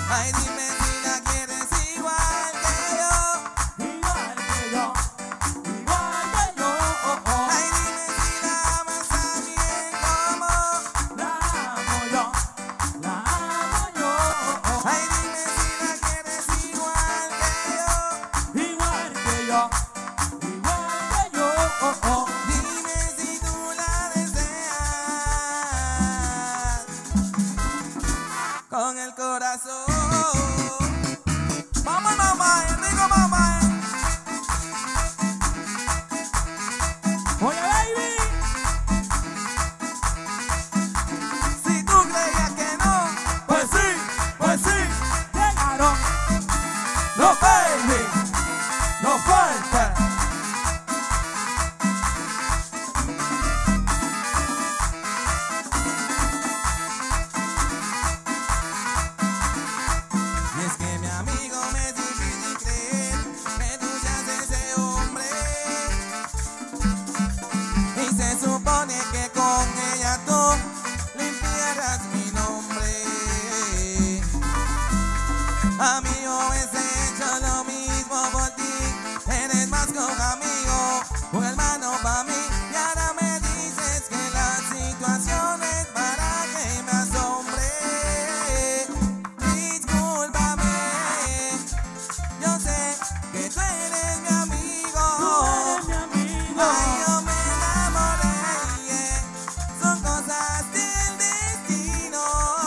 Ay, dime si la quieres igual que yo. Igual que yo, igual que yo. Ay, dime si la amas también como La amo yo, la amo yo. ay, dime si la quieres igual que yo. Igual que yo, igual que yo. Dime si tú la deseas con el corazón. Vamos, mamá, digo mamá. Oye, baby. Si tú creías que no, Pues sí, llegaron los baby, los fuertes. y es que mi amigo me es difícil creer que tú seas ese hombre. Y se supone que con ella tú limpiarás mi nombre. Amigo, he hecho lo mismo por ti. Eres más que un amigo, un hermano para mí. Y ahora me dices que la situación es para que me asombre. Discúlpame, yo sé que tú eres mi amigo. Tú eres mi amigo. Ay, yo me enamoré, son cosas del destino.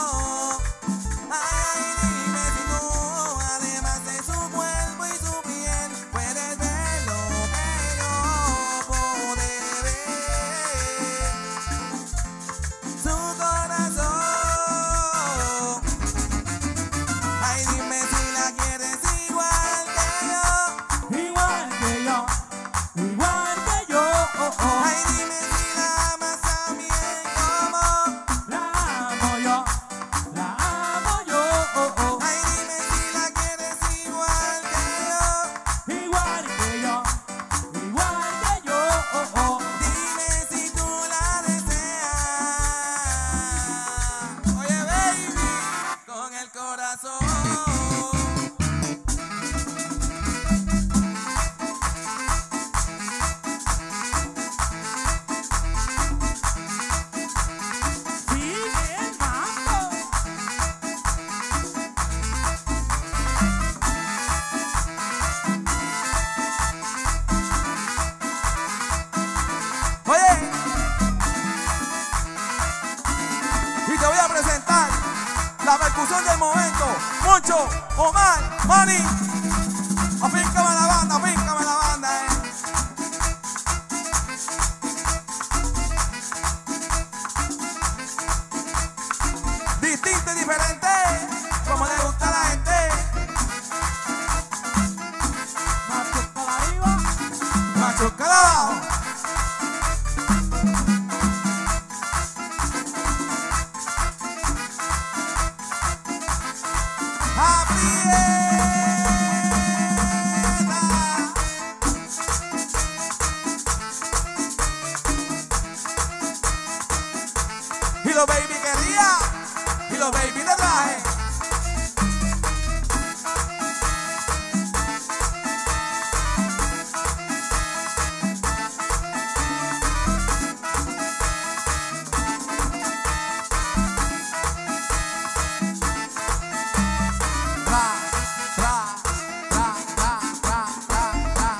Ay, dime si tú, además de su cuerpo y su piel, puedes ver lo que yo pude ver. Su corazón. Ay, dime si la quieres igual que yo. Igual que yo, igual que yo. Ay, dime si la amas también como. La amo yo, la amo yo. Ay, dime si la quieres igual que yo. Igual que yo, igual que yo. Dime si tú la deseas. Oye, baby, con el corazón. Sigue el mambo. Oye, y te voy a presentar la percusión del momento. Moncho, Omar, Mani. Afíncame la banda, Distinto y diferente, como le gusta a la gente. Macho para arriba. Macho calado. Aprieta. Y los baby quería, y los baby le traje. Tra, tra, tra, tra, tra, tra, tra.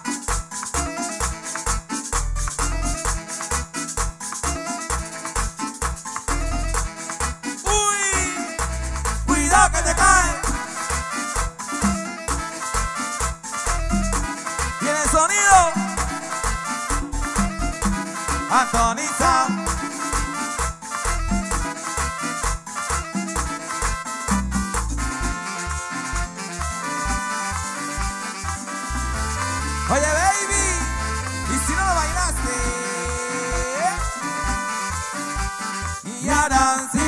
Uy, cuidado que te cae. Y en el sonido, Antoniza. Oye, baby, y si no lo bailaste, y ahora sí.